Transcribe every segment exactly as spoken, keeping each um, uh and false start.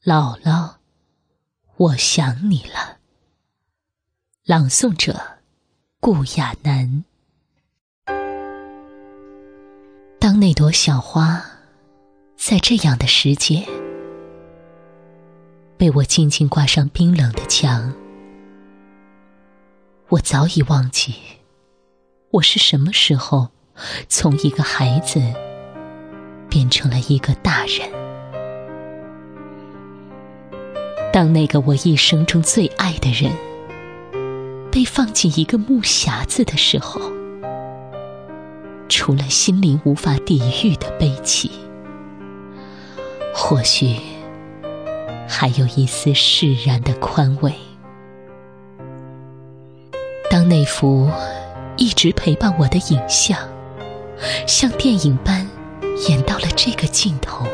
姥姥，我想你了。朗诵者顾亚楠。当那朵小花在这样的时节被我静静挂上冰冷的墙，我早已忘记我是什么时候从一个孩子变成了一个大人。当那个我一生中最爱的人被放进一个木匣子的时候，除了心灵无法抵御的悲戚，或许还有一丝释然的宽慰。当那幅一直陪伴我的影像像电影般演到了这个尽头，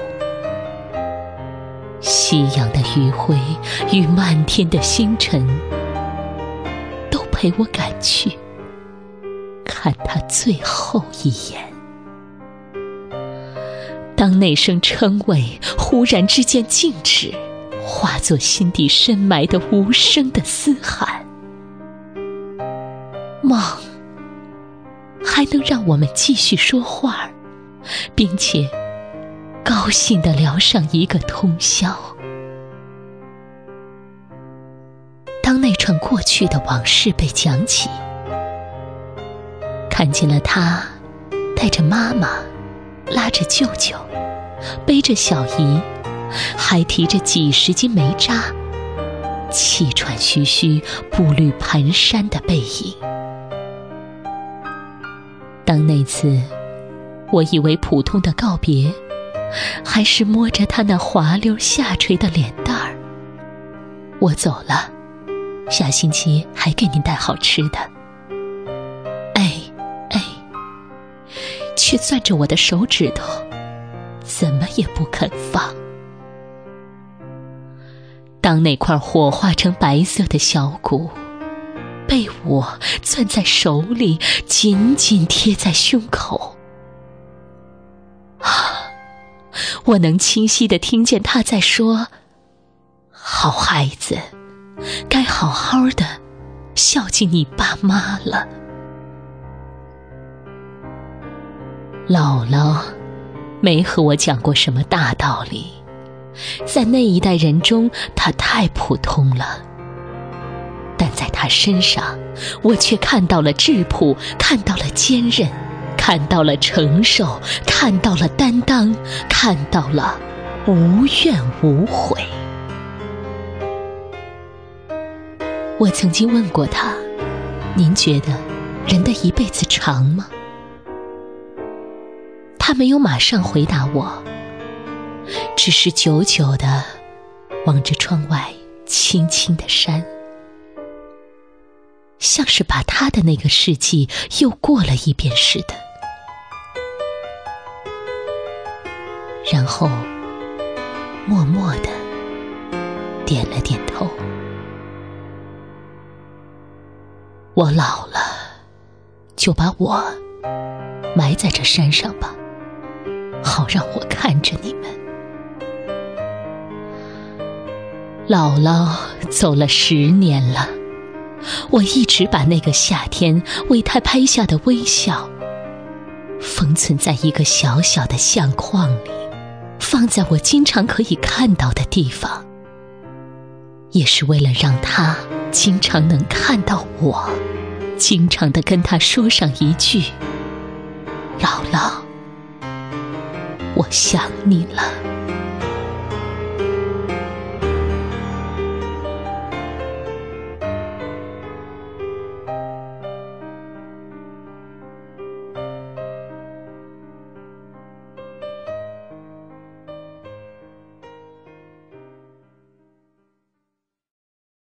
夕阳的余晖与漫天的星辰都陪我赶去看他最后一眼。当那声称谓忽然之间静止，化作心底深埋的无声的嘶喊，梦还能让我们继续说话，并且高兴地聊上一个通宵。当那串过去的往事被讲起，看见了他带着妈妈，拉着舅舅，背着小姨，还提着几十斤煤渣，气喘吁吁，步履蹒跚的背影。当那次我以为普通的告别，还是摸着他那滑溜下垂的脸蛋儿，我走了，下星期还给您带好吃的。哎哎，却攥着我的手指头，怎么也不肯放。当那块火化成白色的小骨被我攥在手里，紧紧贴在胸口，啊，我能清晰地听见他在说：好孩子，该好好的孝敬你爸妈了。姥姥没和我讲过什么大道理，在那一代人中她太普通了，但在她身上我却看到了质朴，看到了坚韧，看到了承受，看到了担当，看到了无怨无悔。我曾经问过他，您觉得人的一辈子长吗？他没有马上回答我，只是久久地望着窗外青青的山，像是把他的那个世纪又过了一遍似的。然后默默地点了点头。我老了，就把我埋在这山上吧，好让我看着你们。姥姥走了十年了，我一直把那个夏天为她拍下的微笑封存在一个小小的相框里，放在我经常可以看到的地方，也是为了让她经常能看到我，经常地跟她说上一句：姥姥，我想你了。